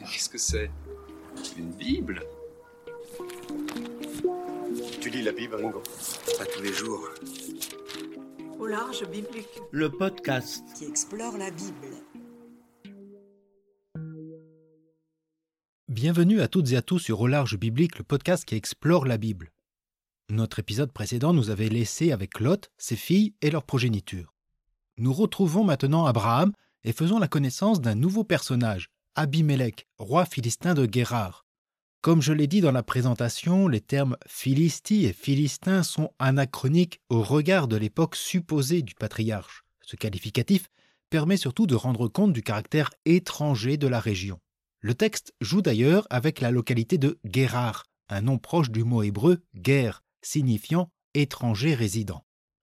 Qu'est-ce que c'est? Une Bible? Tu lis la Bible, Ringo? Pas tous les jours. Au large biblique. Le podcast qui explore la Bible. Bienvenue à toutes et à tous sur Au large biblique, le podcast qui explore la Bible. Notre épisode précédent nous avait laissé avec Lot, ses filles et leur progéniture. Nous retrouvons maintenant Abraham et faisons la connaissance d'un nouveau personnage, Abimélec, roi philistin de Guérar. Comme je l'ai dit dans la présentation, les termes Philistie et Philistin sont anachroniques au regard de l'époque supposée du patriarche. Ce qualificatif permet surtout de rendre compte du caractère étranger de la région. Le texte joue d'ailleurs avec la localité de Guérar, un nom proche du mot hébreu guer, signifiant étranger résident.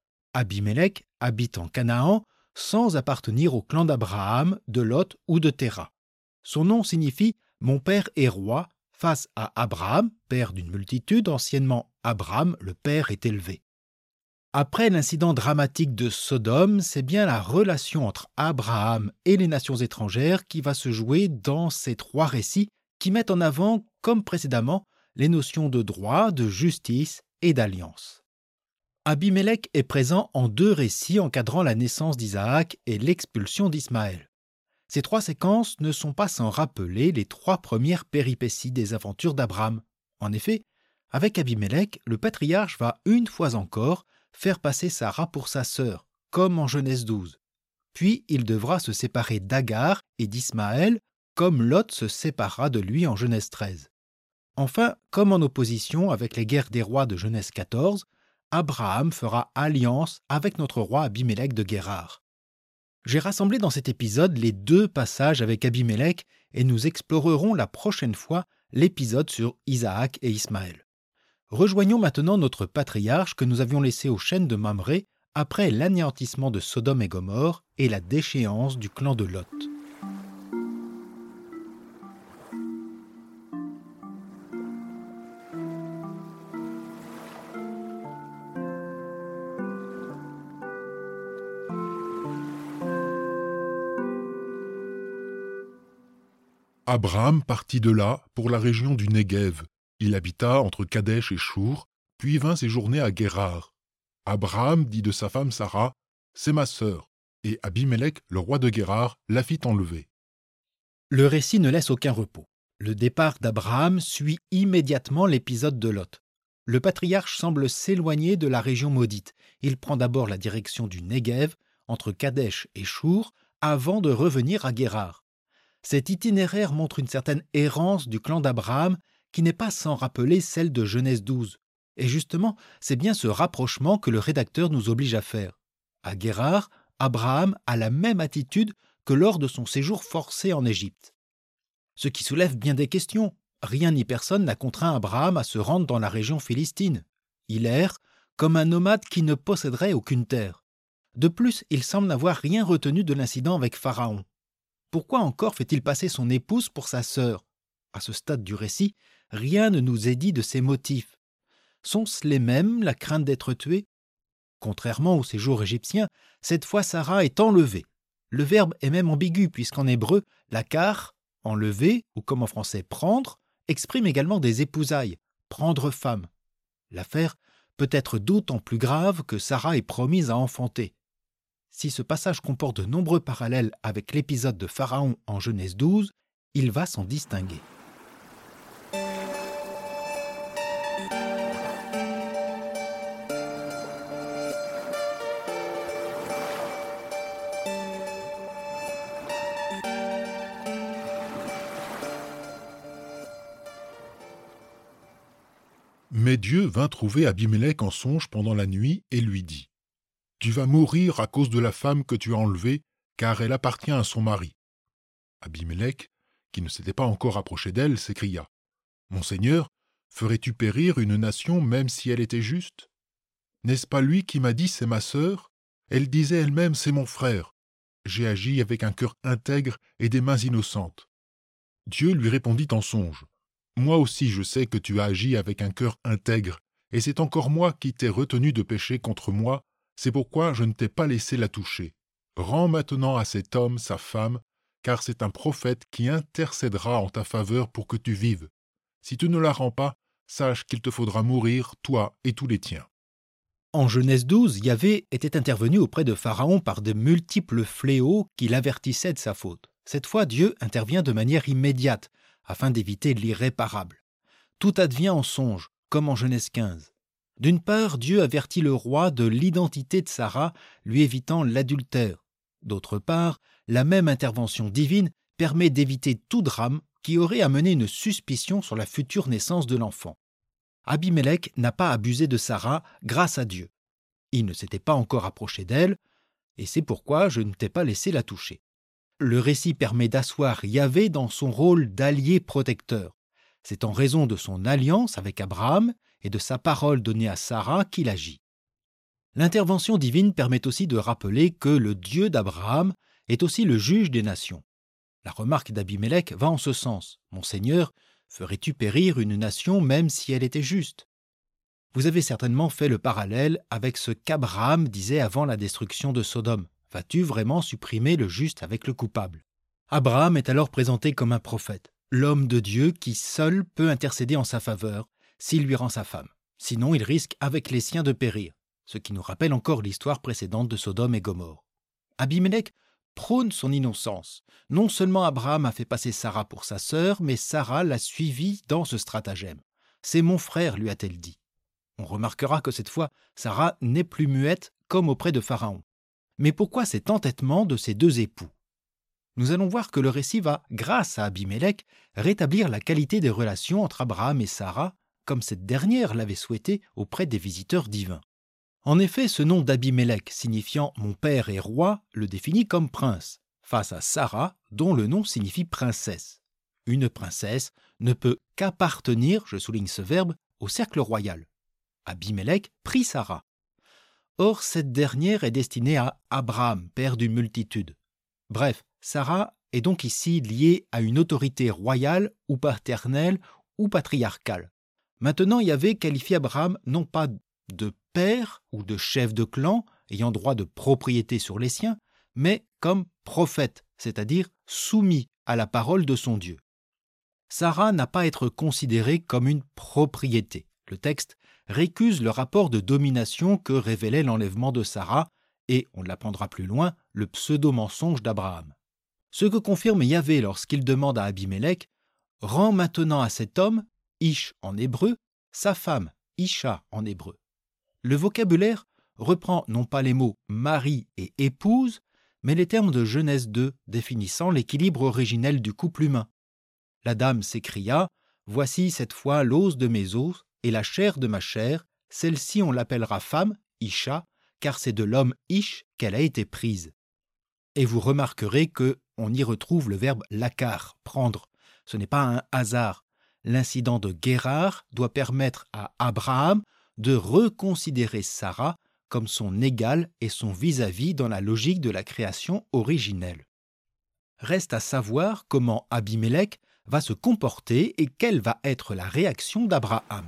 Abimélec habite en Canaan sans appartenir au clan d'Abraham, de Lot ou de Téra. Son nom signifie « mon père est roi » face à Abraham, père d'une multitude, anciennement Abram, le père est élevé. Après l'incident dramatique de Sodome, c'est bien la relation entre Abraham et les nations étrangères qui va se jouer dans ces trois récits qui mettent en avant, comme précédemment, les notions de droit, de justice et d'alliance. Abimélec est présent en deux récits encadrant la naissance d'Isaac et l'expulsion d'Ismaël. Ces trois séquences ne sont pas sans rappeler les trois premières péripéties des aventures d'Abraham. En effet, avec Abimélec, le patriarche va une fois encore faire passer Sarah pour sa sœur, comme en Genèse 12. Puis il devra se séparer d'Agar et d'Ismaël, comme Lot se séparera de lui en Genèse 13. Enfin, comme en opposition avec les guerres des rois de Genèse 14, Abraham fera alliance avec notre roi Abimélec de Guérar. J'ai rassemblé dans cet épisode les deux passages avec Abimélec et nous explorerons la prochaine fois l'épisode sur Isaac et Ismaël. Rejoignons maintenant notre patriarche que nous avions laissé aux chênes de Mamré après l'anéantissement de Sodome et Gomorrhe et la déchéance du clan de Lot. Abraham partit de là pour la région du Néguev. Il habita entre Kadesh et Chour, puis vint séjourner à Guérar. Abraham dit de sa femme Sarah, « C'est ma sœur », et Abimélec, le roi de Guérar, la fit enlever. Le récit ne laisse aucun repos. Le départ d'Abraham suit immédiatement l'épisode de Lot. Le patriarche semble s'éloigner de la région maudite. Il prend d'abord la direction du Néguev, entre Kadesh et Chour, avant de revenir à Guérar. Cet itinéraire montre une certaine errance du clan d'Abraham qui n'est pas sans rappeler celle de Genèse 12. Et justement, c'est bien ce rapprochement que le rédacteur nous oblige à faire. À Guérar, Abraham a la même attitude que lors de son séjour forcé en Égypte. Ce qui soulève bien des questions. Rien ni personne n'a contraint Abraham à se rendre dans la région philistine. Il erre comme un nomade qui ne posséderait aucune terre. De plus, il semble n'avoir rien retenu de l'incident avec Pharaon. Pourquoi encore fait-il passer son épouse pour sa sœur? À ce stade du récit, rien ne nous est dit de ses motifs. Sont-ce les mêmes, la crainte d'être tuée? Contrairement au séjour égyptien, cette fois Sarah est enlevée. Le verbe est même ambigu puisqu'en hébreu, lakar, enlever, ou comme en français prendre, exprime également des épousailles, prendre femme. L'affaire peut être d'autant plus grave que Sarah est promise à enfanter. Si ce passage comporte de nombreux parallèles avec l'épisode de Pharaon en Genèse 12, il va s'en distinguer. Mais Dieu vint trouver Abimélec en songe pendant la nuit et lui dit, « Tu vas mourir à cause de la femme que tu as enlevée, car elle appartient à son mari. » Abimélec, qui ne s'était pas encore approché d'elle, s'écria, « Mon Seigneur, ferais-tu périr une nation même si elle était juste? N'est-ce pas lui qui m'a dit « c'est ma sœur » ? Elle disait elle-même « c'est mon frère ». J'ai agi avec un cœur intègre et des mains innocentes. Dieu lui répondit en songe, « Moi aussi je sais que tu as agi avec un cœur intègre, et c'est encore moi qui t'ai retenu de pécher contre moi, c'est pourquoi je ne t'ai pas laissé la toucher. Rends maintenant à cet homme sa femme, car c'est un prophète qui intercédera en ta faveur pour que tu vives. Si tu ne la rends pas, sache qu'il te faudra mourir, toi et tous les tiens. » En Genèse 12, Yahvé était intervenu auprès de Pharaon par de multiples fléaux qui l'avertissaient de sa faute. Cette fois, Dieu intervient de manière immédiate, afin d'éviter l'irréparable. Tout advient en songe, comme en Genèse 15. D'une part, Dieu avertit le roi de l'identité de Sarah, lui évitant l'adultère. D'autre part, la même intervention divine permet d'éviter tout drame qui aurait amené une suspicion sur la future naissance de l'enfant. Abimélec n'a pas abusé de Sarah grâce à Dieu. Il ne s'était pas encore approché d'elle, et c'est pourquoi je ne t'ai pas laissé la toucher. Le récit permet d'asseoir Yahvé dans son rôle d'allié protecteur. C'est en raison de son alliance avec Abraham et de sa parole donnée à Sarah qu'il agit. L'intervention divine permet aussi de rappeler que le Dieu d'Abraham est aussi le juge des nations. La remarque d'Abimélec va en ce sens. « Mon Seigneur, ferais-tu périr une nation même si elle était juste ?» Vous avez certainement fait le parallèle avec ce qu'Abraham disait avant la destruction de Sodome. « Vas-tu vraiment supprimer le juste avec le coupable ?» Abraham est alors présenté comme un prophète, l'homme de Dieu qui seul peut intercéder en sa faveur s'il lui rend sa femme. Sinon, il risque avec les siens de périr, ce qui nous rappelle encore l'histoire précédente de Sodome et Gomorrhe. Abimélec prône son innocence. Non seulement Abraham a fait passer Sarah pour sa sœur, mais Sarah l'a suivi dans ce stratagème. « C'est mon frère », lui a-t-elle dit. On remarquera que cette fois, Sarah n'est plus muette comme auprès de Pharaon. Mais pourquoi cet entêtement de ces deux époux ? Nous allons voir que le récit va, grâce à Abimélec, rétablir la qualité des relations entre Abraham et Sarah, comme cette dernière l'avait souhaité auprès des visiteurs divins. En effet, ce nom d'Abimélec, signifiant « mon père est roi », le définit comme prince, face à Sarah, dont le nom signifie princesse. Une princesse ne peut qu'appartenir, je souligne ce verbe, au cercle royal. Abimélec prit Sarah. Or, cette dernière est destinée à Abraham, père d'une multitude. Bref, Sarah est donc ici liée à une autorité royale ou paternelle ou patriarcale. Maintenant, Yahvé qualifie Abraham non pas de père ou de chef de clan ayant droit de propriété sur les siens, mais comme prophète, c'est-à-dire soumis à la parole de son Dieu. Sarah n'a pas à être considérée comme une propriété. Le texte récuse le rapport de domination que révélait l'enlèvement de Sarah et, on l'apprendra plus loin, le pseudo-mensonge d'Abraham. Ce que confirme Yahvé lorsqu'il demande à Abimélec « Rends maintenant à cet homme, Ish en hébreu, sa femme, Isha en hébreu ». Le vocabulaire reprend non pas les mots « mari » et « épouse », mais les termes de Genèse 2 définissant l'équilibre originel du couple humain. La dame s'écria « Voici cette fois l'os de mes os et la chair de ma chair, celle-ci on l'appellera femme, Isha, car c'est de l'homme Ish qu'elle a été prise. » Et vous remarquerez que on y retrouve le verbe « lakar », prendre. Ce n'est pas un hasard. L'incident de Guérar doit permettre à Abraham de reconsidérer Sarah comme son égale et son vis-à-vis dans la logique de la création originelle. Reste à savoir comment Abimélec va se comporter et quelle va être la réaction d'Abraham.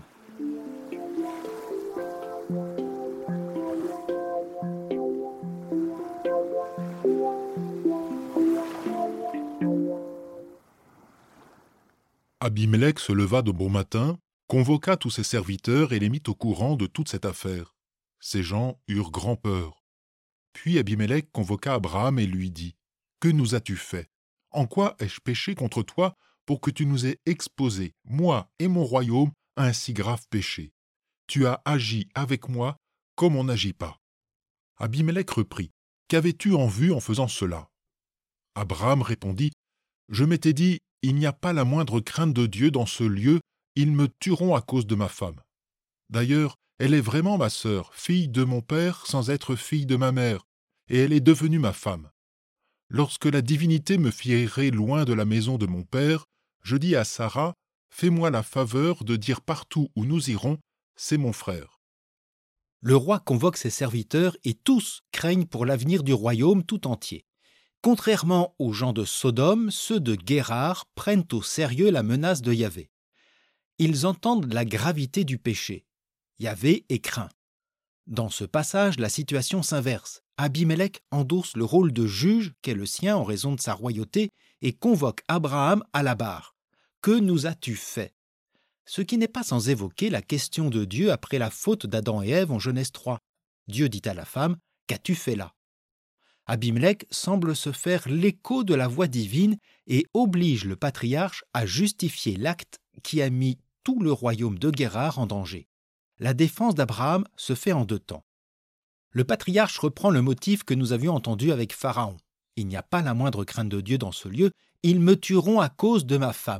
Abimélec se leva de bon matin, convoqua tous ses serviteurs et les mit au courant de toute cette affaire. Ces gens eurent grand peur. Puis Abimélec convoqua Abraham et lui dit « Que nous as-tu fait ? En quoi ai-je péché contre toi pour que tu nous aies exposés, moi et mon royaume, à un si grave péché ? Tu as agi avec moi comme on n'agit pas. » Abimélec reprit « Qu'avais-tu en vue en faisant cela ?» Abraham répondit « Je m'étais dit, il n'y a pas la moindre crainte de Dieu dans ce lieu, ils me tueront à cause de ma femme. D'ailleurs, elle est vraiment ma sœur, fille de mon père sans être fille de ma mère, et elle est devenue ma femme. Lorsque la divinité me fit errer loin de la maison de mon père, je dis à Sarah, fais-moi la faveur de dire partout où nous irons, c'est mon frère. » Le roi convoque ses serviteurs et tous craignent pour l'avenir du royaume tout entier. Contrairement aux gens de Sodome, ceux de Guérar prennent au sérieux la menace de Yahvé. Ils entendent la gravité du péché. Yahvé est craint. Dans ce passage, la situation s'inverse. Abimélec endosse le rôle de juge qu'est le sien en raison de sa royauté et convoque Abraham à la barre. « Que nous as-tu fait ?» Ce qui n'est pas sans évoquer la question de Dieu après la faute d'Adam et Ève en Genèse 3. Dieu dit à la femme « Qu'as-tu fait là ?» Abimélec semble se faire l'écho de la voix divine et oblige le patriarche à justifier l'acte qui a mis tout le royaume de Guérar en danger. La défense d'Abraham se fait en deux temps. Le patriarche reprend le motif que nous avions entendu avec Pharaon. « Il n'y a pas la moindre crainte de Dieu dans ce lieu, ils me tueront à cause de ma femme. »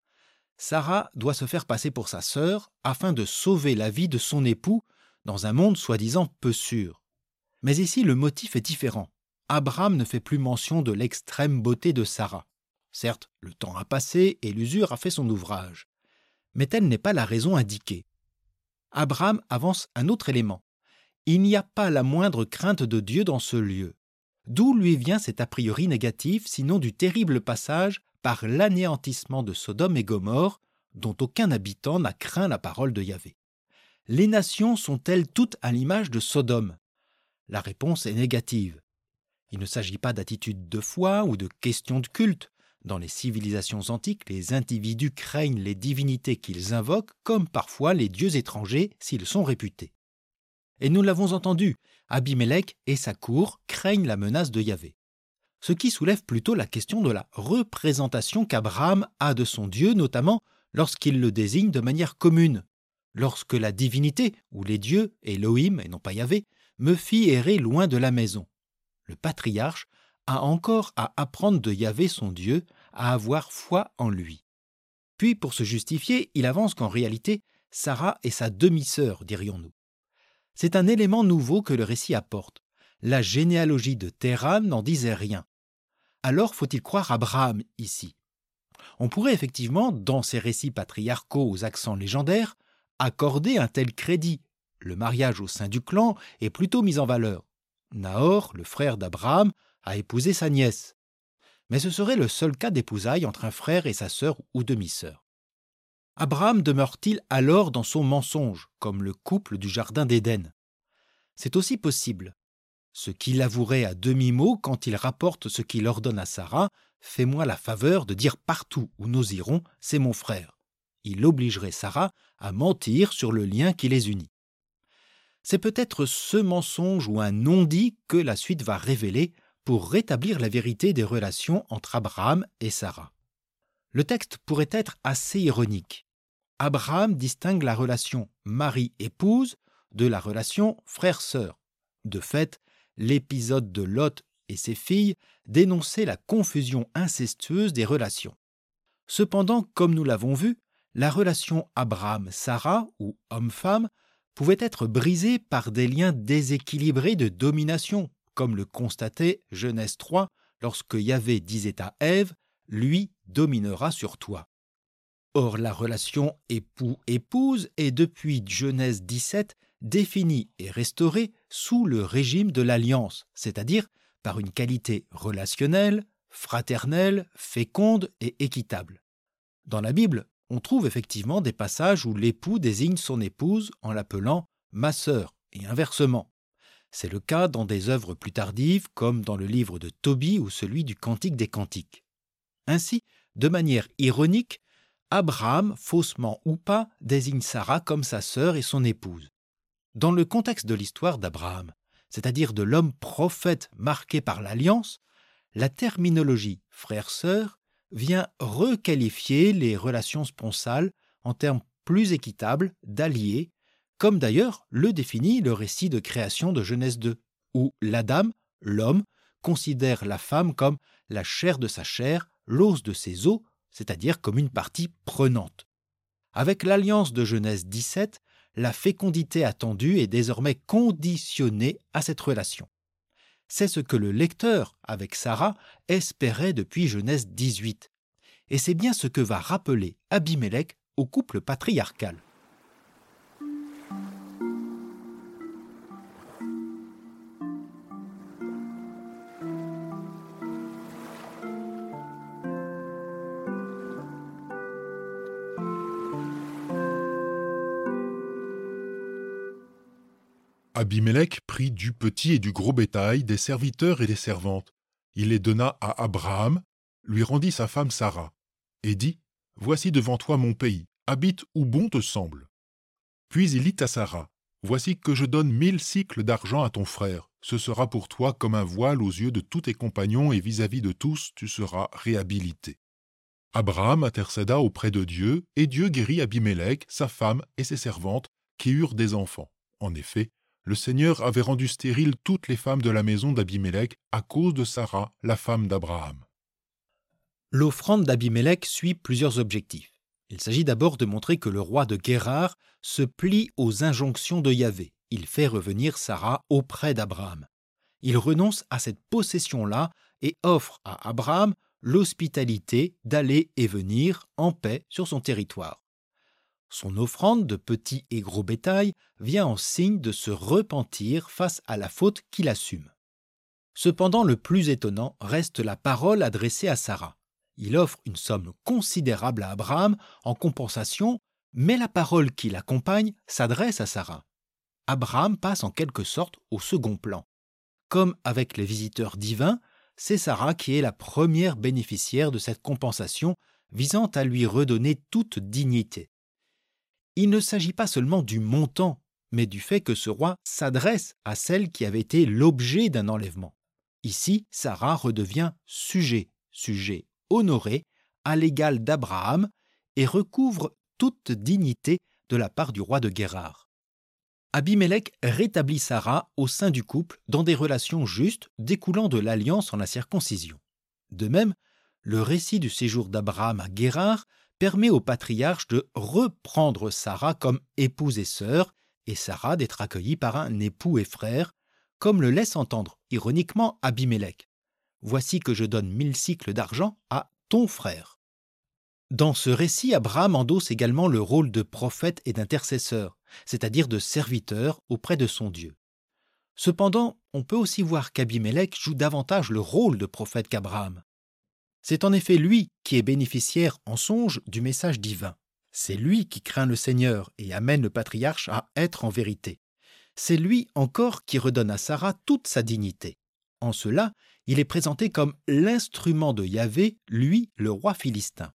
Sarah doit se faire passer pour sa sœur afin de sauver la vie de son époux dans un monde soi-disant peu sûr. Mais ici, le motif est différent. Abraham ne fait plus mention de l'extrême beauté de Sarah. Certes, le temps a passé et l'usure a fait son ouvrage. Mais telle n'est pas la raison indiquée. Abraham avance un autre élément. Il n'y a pas la moindre crainte de Dieu dans ce lieu. D'où lui vient cet a priori négatif, sinon du terrible passage par l'anéantissement de Sodome et Gomorrhe, dont aucun habitant n'a craint la parole de Yahvé. Les nations sont-elles toutes à l'image de Sodome ? La réponse est négative. Il ne s'agit pas d'attitude de foi ou de question de culte. Dans les civilisations antiques, les individus craignent les divinités qu'ils invoquent, comme parfois les dieux étrangers s'ils sont réputés. Et nous l'avons entendu, Abimélec et sa cour craignent la menace de Yahvé. Ce qui soulève plutôt la question de la représentation qu'Abraham a de son Dieu, notamment lorsqu'il le désigne de manière commune. Lorsque la divinité, ou les dieux, Elohim et non pas Yahvé, me fit errer loin de la maison. Le patriarche a encore à apprendre de Yahvé son Dieu, à avoir foi en lui. Puis, pour se justifier, il avance qu'en réalité, Sarah est sa demi-sœur, dirions-nous. C'est un élément nouveau que le récit apporte. La généalogie de Téran n'en disait rien. Alors faut-il croire Abraham ici ? On pourrait effectivement, dans ces récits patriarcaux aux accents légendaires, accorder un tel crédit. Le mariage au sein du clan est plutôt mis en valeur. Nahor, le frère d'Abraham, a épousé sa nièce. Mais ce serait le seul cas d'épousailles entre un frère et sa sœur ou demi-sœur. Abraham demeure-t-il alors dans son mensonge, comme le couple du jardin d'Éden ? C'est aussi possible. Ce qu'il avouerait à demi-mot quand il rapporte ce qu'il ordonne à Sarah, « Fais-moi la faveur de dire partout où nous irons, c'est mon frère ». Il obligerait Sarah à mentir sur le lien qui les unit. C'est peut-être ce mensonge ou un non-dit que la suite va révéler pour rétablir la vérité des relations entre Abraham et Sarah. Le texte pourrait être assez ironique. Abraham distingue la relation mari-épouse de la relation frère-sœur. De fait, l'épisode de Lot et ses filles dénonçait la confusion incestueuse des relations. Cependant, comme nous l'avons vu, la relation Abraham-Sarah ou homme-femme pouvait être brisée par des liens déséquilibrés de domination, comme le constatait Genèse 3 lorsque Yahvé disait à Ève « Lui dominera sur toi ». Or, la relation époux-épouse est depuis Genèse 17 définie et restaurée sous le régime de l'alliance, c'est-à-dire par une qualité relationnelle, fraternelle, féconde et équitable. Dans la Bible, on trouve effectivement des passages où l'époux désigne son épouse en l'appelant « ma sœur » et inversement. C'est le cas dans des œuvres plus tardives comme dans le livre de Tobie ou celui du Cantique des Cantiques. Ainsi, de manière ironique, Abraham, faussement ou pas, désigne Sarah comme sa sœur et son épouse. Dans le contexte de l'histoire d'Abraham, c'est-à-dire de l'homme prophète marqué par l'alliance, la terminologie frère-sœur vient requalifier les relations sponsales en termes plus équitables d'alliés, comme d'ailleurs le définit le récit de création de Genèse 2, où l'Adam, l'homme, considère la femme comme la chair de sa chair, l'os de ses os, c'est-à-dire comme une partie prenante. Avec l'alliance de Genèse 17, la fécondité attendue est désormais conditionnée à cette relation. C'est ce que le lecteur, avec Sarah, espérait depuis Genèse 18. Et c'est bien ce que va rappeler Abimélec au couple patriarcal. Abimélec prit du petit et du gros bétail, des serviteurs et des servantes. Il les donna à Abraham, lui rendit sa femme Sarah, et dit « Voici devant toi mon pays, habite où bon te semble. » Puis il dit à Sarah « Voici que je donne 1000 cycles d'argent à ton frère. Ce sera pour toi comme un voile aux yeux de tous tes compagnons et vis-à-vis de tous, tu seras réhabilité. » Abraham intercéda auprès de Dieu, et Dieu guérit Abimélec, sa femme et ses servantes, qui eurent des enfants. En effet, le Seigneur avait rendu stériles toutes les femmes de la maison d'Abimélec à cause de Sarah, la femme d'Abraham. L'offrande d'Abimélec suit plusieurs objectifs. Il s'agit d'abord de montrer que le roi de Guérar se plie aux injonctions de Yahvé. Il fait revenir Sarah auprès d'Abraham. Il renonce à cette possession-là et offre à Abraham l'hospitalité d'aller et venir en paix sur son territoire. Son offrande de petit et gros bétail vient en signe de se repentir face à la faute qu'il assume. Cependant, le plus étonnant reste la parole adressée à Sarah. Il offre une somme considérable à Abraham en compensation, mais la parole qui l'accompagne s'adresse à Sarah. Abraham passe en quelque sorte au second plan. Comme avec les visiteurs divins, c'est Sarah qui est la première bénéficiaire de cette compensation visant à lui redonner toute dignité. Il ne s'agit pas seulement du montant, mais du fait que ce roi s'adresse à celle qui avait été l'objet d'un enlèvement. Ici, Sarah redevient sujet honoré à l'égal d'Abraham et recouvre toute dignité de la part du roi de Guérar. Abimélec rétablit Sarah au sein du couple dans des relations justes découlant de l'alliance en la circoncision. De même, le récit du séjour d'Abraham à Guérar permet au patriarche de reprendre Sarah comme épouse et sœur, et Sarah d'être accueillie par un époux et frère, comme le laisse entendre ironiquement Abimélec. « Voici que je donne 1000 cycles d'argent à ton frère. » Dans ce récit, Abraham endosse également le rôle de prophète et d'intercesseur, c'est-à-dire de serviteur auprès de son Dieu. Cependant, on peut aussi voir qu'Abimélec joue davantage le rôle de prophète qu'Abraham. C'est en effet lui qui est bénéficiaire en songe du message divin. C'est lui qui craint le Seigneur et amène le patriarche à être en vérité. C'est lui encore qui redonne à Sarah toute sa dignité. En cela, il est présenté comme l'instrument de Yahvé, lui, le roi philistin.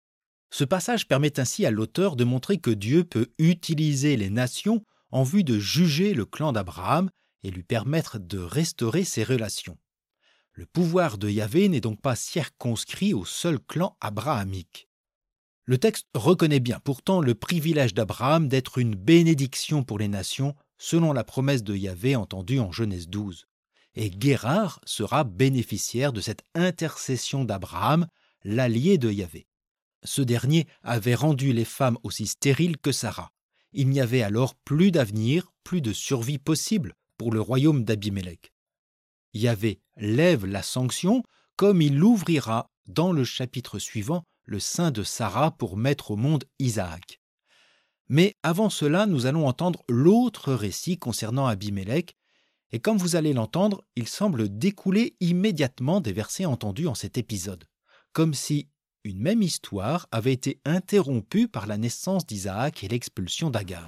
Ce passage permet ainsi à l'auteur de montrer que Dieu peut utiliser les nations en vue de juger le clan d'Abraham et lui permettre de restaurer ses relations. Le pouvoir de Yahvé n'est donc pas circonscrit au seul clan abrahamique. Le texte reconnaît bien pourtant le privilège d'Abraham d'être une bénédiction pour les nations selon la promesse de Yahvé entendue en Genèse 12. Et Guérar sera bénéficiaire de cette intercession d'Abraham, l'allié de Yahvé. Ce dernier avait rendu les femmes aussi stériles que Sarah. Il n'y avait alors plus d'avenir, plus de survie possible pour le royaume d'Abimélec. Yahvé lève la sanction comme il ouvrira dans le chapitre suivant le sein de Sarah pour mettre au monde Isaac. Mais avant cela, nous allons entendre l'autre récit concernant Abimélec, et comme vous allez l'entendre, il semble découler immédiatement des versets entendus en cet épisode, comme si une même histoire avait été interrompue par la naissance d'Isaac et l'expulsion d'Agar.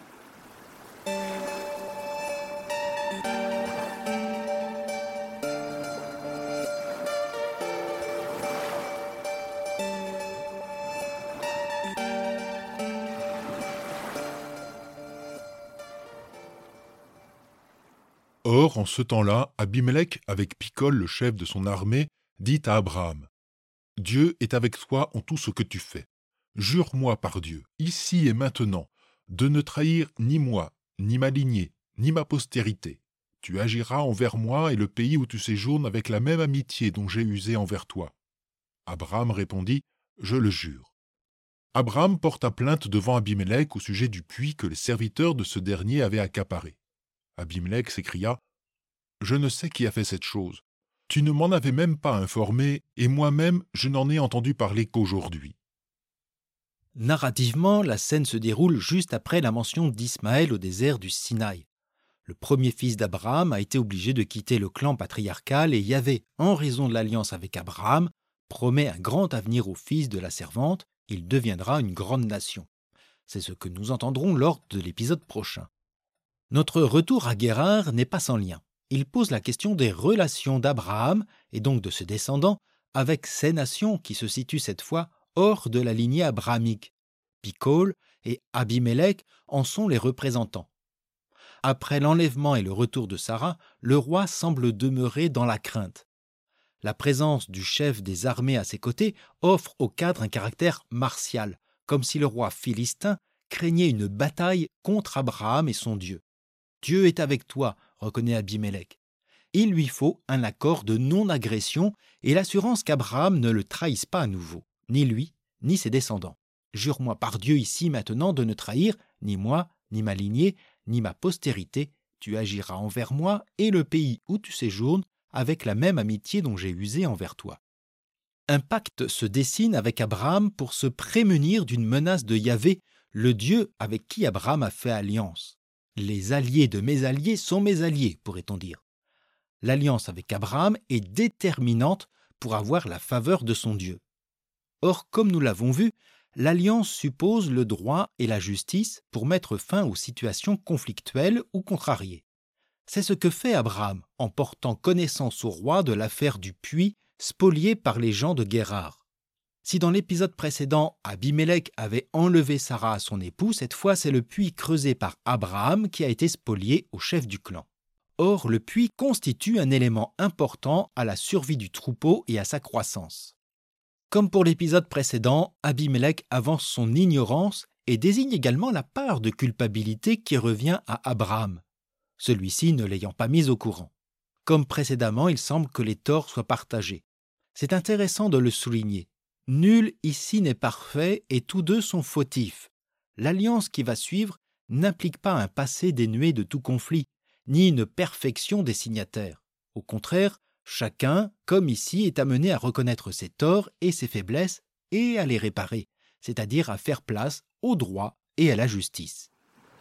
Or, en ce temps-là, Abimélec, avec Picol, le chef de son armée, dit à Abraham « Dieu est avec toi en tout ce que tu fais. Jure-moi par Dieu, ici et maintenant, de ne trahir ni moi, ni ma lignée, ni ma postérité. Tu agiras envers moi et le pays où tu séjournes avec la même amitié dont j'ai usé envers toi. » Abraham répondit « Je le jure. » Abraham porta plainte devant Abimélec au sujet du puits que les serviteurs de ce dernier avaient accaparé. Abimélec s'écria « Je ne sais qui a fait cette chose. Tu ne m'en avais même pas informé, et moi-même je n'en ai entendu parler qu'aujourd'hui. » Narrativement, la scène se déroule juste après la mention d'Ismaël au désert du Sinaï. Le premier fils d'Abraham a été obligé de quitter le clan patriarcal et Yahvé, en raison de l'alliance avec Abraham, promet un grand avenir au fils de la servante, il deviendra une grande nation. C'est ce que nous entendrons lors de l'épisode prochain. Notre retour à Guérar n'est pas sans lien. Il pose la question des relations d'Abraham, et donc de ses descendants, avec ces nations qui se situent cette fois hors de la lignée abrahamique. Picol et Abimélec en sont les représentants. Après l'enlèvement et le retour de Sarah, le roi semble demeurer dans la crainte. La présence du chef des armées à ses côtés offre au cadre un caractère martial, comme si le roi philistin craignait une bataille contre Abraham et son Dieu. « Dieu est avec toi », reconnaît Abimélec. Il lui faut un accord de non-agression et l'assurance qu'Abraham ne le trahisse pas à nouveau, ni lui, ni ses descendants. « Jure-moi par Dieu ici maintenant de ne trahir ni moi, ni ma lignée, ni ma postérité. Tu agiras envers moi et le pays où tu séjournes avec la même amitié dont j'ai usé envers toi. » Un pacte se dessine avec Abraham pour se prémunir d'une menace de Yahvé, le Dieu avec qui Abraham a fait alliance. Les alliés de mes alliés sont mes alliés, pourrait-on dire. L'alliance avec Abraham est déterminante pour avoir la faveur de son Dieu. Or, comme nous l'avons vu, l'alliance suppose le droit et la justice pour mettre fin aux situations conflictuelles ou contrariées. C'est ce que fait Abraham en portant connaissance au roi de l'affaire du puits spolié par les gens de Guérar. Si dans l'épisode précédent, Abimélec avait enlevé Sarah à son époux, cette fois c'est le puits creusé par Abraham qui a été spolié au chef du clan. Or, le puits constitue un élément important à la survie du troupeau et à sa croissance. Comme pour l'épisode précédent, Abimélec avance son ignorance et désigne également la part de culpabilité qui revient à Abraham, celui-ci ne l'ayant pas mis au courant. Comme précédemment, il semble que les torts soient partagés. C'est intéressant de le souligner. Nul ici n'est parfait et tous deux sont fautifs. L'alliance qui va suivre n'implique pas un passé dénué de tout conflit, ni une perfection des signataires. Au contraire, chacun, comme ici, est amené à reconnaître ses torts et ses faiblesses et à les réparer, c'est-à-dire à faire place au droit et à la justice.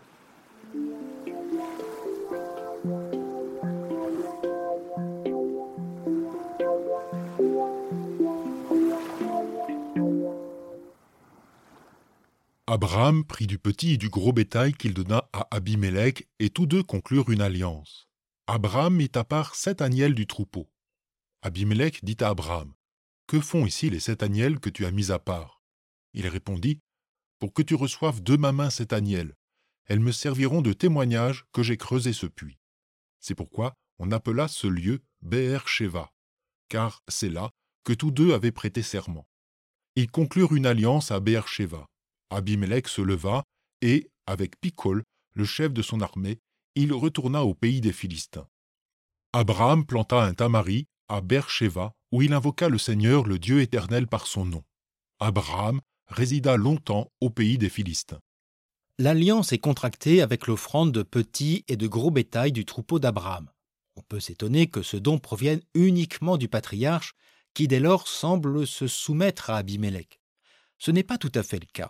Abraham prit du petit et du gros bétail qu'il donna à Abimélec, et tous deux conclurent une alliance. Abraham mit à part 7 agnelles du troupeau. Abimélec dit à Abraham, « Que font ici les 7 agnelles que tu as mis à part ?» Il répondit, « Pour que tu reçoives de ma main 7 agnelles. Elles me serviront de témoignage que j'ai creusé ce puits. » C'est pourquoi on appela ce lieu Beër-Sheva, car c'est là que tous deux avaient prêté serment. Ils conclurent une alliance à Beër-Sheva. Abimélec se leva et, avec Picol, le chef de son armée, il retourna au pays des Philistins. Abraham planta un tamari à Beër-Sheva, où il invoqua le Seigneur, le Dieu éternel, par son nom. Abraham résida longtemps au pays des Philistins. L'alliance est contractée avec l'offrande de petits et de gros bétail du troupeau d'Abraham. On peut s'étonner que ce don provienne uniquement du patriarche, qui dès lors semble se soumettre à Abimélec. Ce n'est pas tout à fait le cas.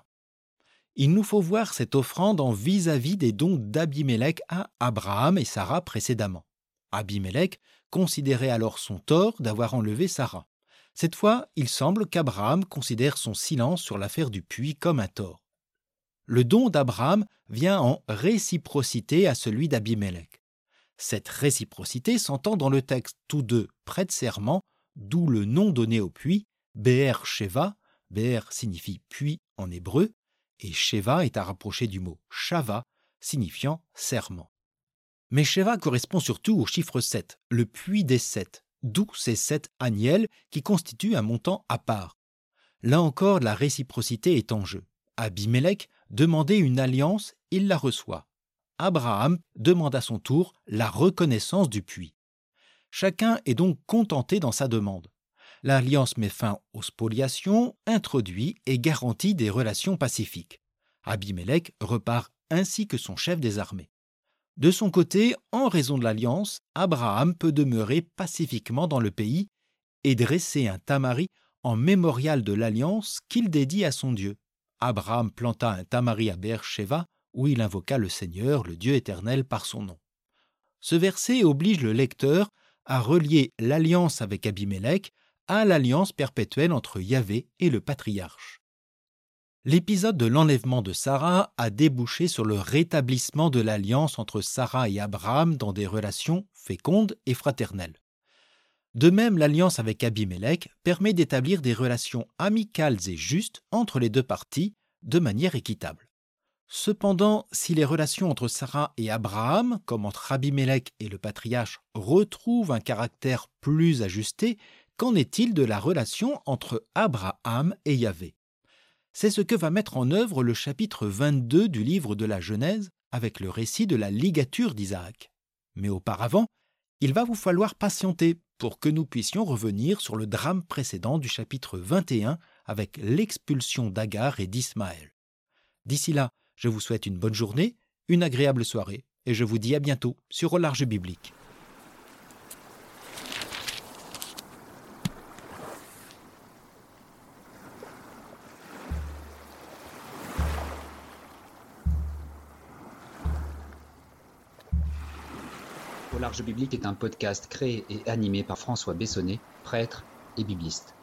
Il nous faut voir cette offrande en vis-à-vis des dons d'Abimélec à Abraham et Sarah précédemment. Abimélec considérait alors son tort d'avoir enlevé Sarah. Cette fois, il semble qu'Abraham considère son silence sur l'affaire du puits comme un tort. Le don d'Abraham vient en réciprocité à celui d'Abimélec. Cette réciprocité s'entend dans le texte tous deux prêtent serment, d'où le nom donné au puits, Beër-Sheva. Beër signifie puits en hébreu, et Sheva est à rapprocher du mot Shava, signifiant serment. Mais Sheva correspond surtout au chiffre 7, le puits des 7, d'où ces 7 agnelles qui constituent un montant à part. Là encore, la réciprocité est en jeu. Abimélec demandait une alliance, il la reçoit. Abraham demande à son tour la reconnaissance du puits. Chacun est donc contenté dans sa demande. L'alliance met fin aux spoliations, introduit et garantit des relations pacifiques. Abimélec repart ainsi que son chef des armées. De son côté, en raison de l'alliance, Abraham peut demeurer pacifiquement dans le pays et dresser un tamari en mémorial de l'alliance qu'il dédie à son Dieu. Abraham planta un tamari à Beër-Sheva où il invoqua le Seigneur, le Dieu éternel, par son nom. Ce verset oblige le lecteur à relier l'alliance avec Abimélec à l'alliance perpétuelle entre Yahvé et le patriarche. L'épisode de l'enlèvement de Sarah a débouché sur le rétablissement de l'alliance entre Sarah et Abraham dans des relations fécondes et fraternelles. De même, l'alliance avec Abimélec permet d'établir des relations amicales et justes entre les deux parties de manière équitable. Cependant, si les relations entre Sarah et Abraham, comme entre Abimélec et le patriarche, retrouvent un caractère plus ajusté, qu'en est-il de la relation entre Abraham et Yahvé ? C'est ce que va mettre en œuvre le chapitre 22 du livre de la Genèse avec le récit de la ligature d'Isaac. Mais auparavant, il va vous falloir patienter pour que nous puissions revenir sur le drame précédent du chapitre 21 avec l'expulsion d'Agar et d'Ismaël. D'ici là, je vous souhaite une bonne journée, une agréable soirée et je vous dis à bientôt sur Au Large Biblique. Au Large Biblique est un podcast créé et animé par François Bessonnet, prêtre et bibliste.